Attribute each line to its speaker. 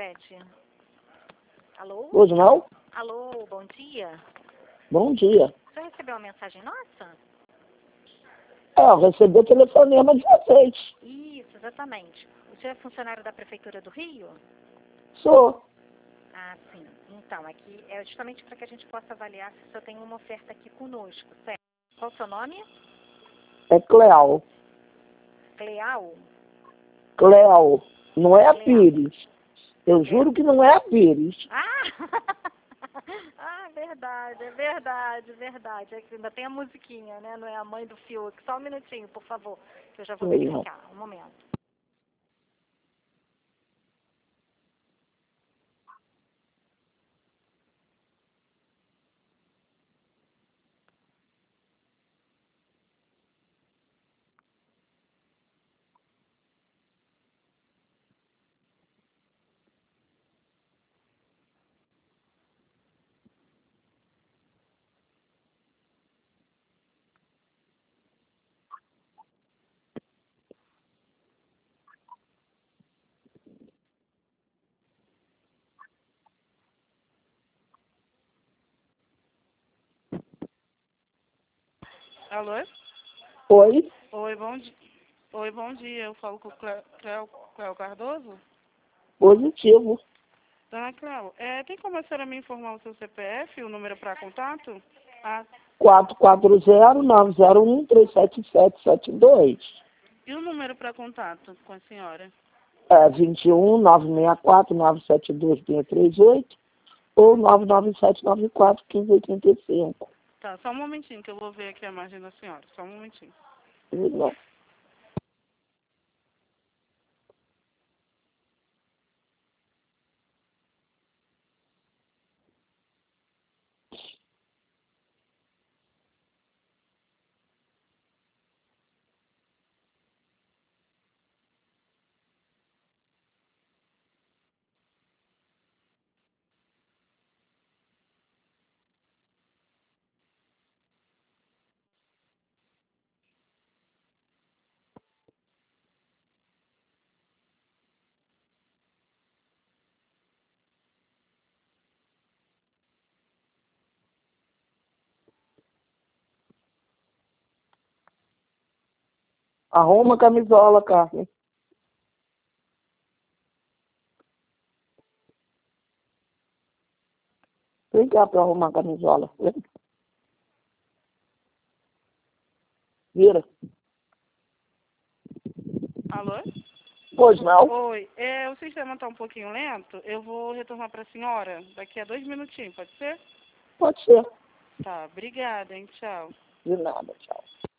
Speaker 1: Fred? Alô?
Speaker 2: Hoje não?
Speaker 1: Alô, bom dia.
Speaker 2: Bom dia.
Speaker 1: Você recebeu uma mensagem nossa?
Speaker 2: Eu recebi o telefonema de vocês.
Speaker 1: Isso, exatamente. O senhor é funcionário da Prefeitura do Rio?
Speaker 2: Sou.
Speaker 1: Ah, sim. Então, aqui é justamente para que a gente possa avaliar se o senhor tem uma oferta aqui conosco, certo? Qual o seu nome?
Speaker 2: É Cleal.
Speaker 1: Cleal?
Speaker 2: Cleal. Não é a
Speaker 1: Cleal.
Speaker 2: Pires. Eu juro que não é a Pires.
Speaker 1: Ah! Ah, verdade, é verdade, verdade. É que ainda tem a musiquinha, né? Não é a mãe do Fiuk. Só um minutinho, por favor, que eu já vou verificar. Um momento.
Speaker 3: Alô?
Speaker 2: Oi?
Speaker 3: Oi, bom dia. Oi, bom dia. Eu falo com o Cléo Cardoso?
Speaker 2: Positivo.
Speaker 3: Dona Cléo, tem como a senhora me informar o seu CPF, o número para contato? Ah,
Speaker 2: 440-901-37772.
Speaker 3: e o número para contato com a senhora?
Speaker 2: É 21-964-972-638 ou 99794-1585.
Speaker 3: Tá, só um momentinho que eu vou ver aqui a margem da senhora. Só um momentinho.
Speaker 2: Não. Arruma a camisola, Carmen. Vem cá pra arrumar a camisola. Vira.
Speaker 3: Alô?
Speaker 2: Pois não?
Speaker 3: Oi, o sistema está um pouquinho lento. Eu vou retornar para a senhora daqui a 2 minutinhos, pode ser?
Speaker 2: Pode ser.
Speaker 3: Tá, obrigada, hein? Tchau.
Speaker 2: De nada, tchau.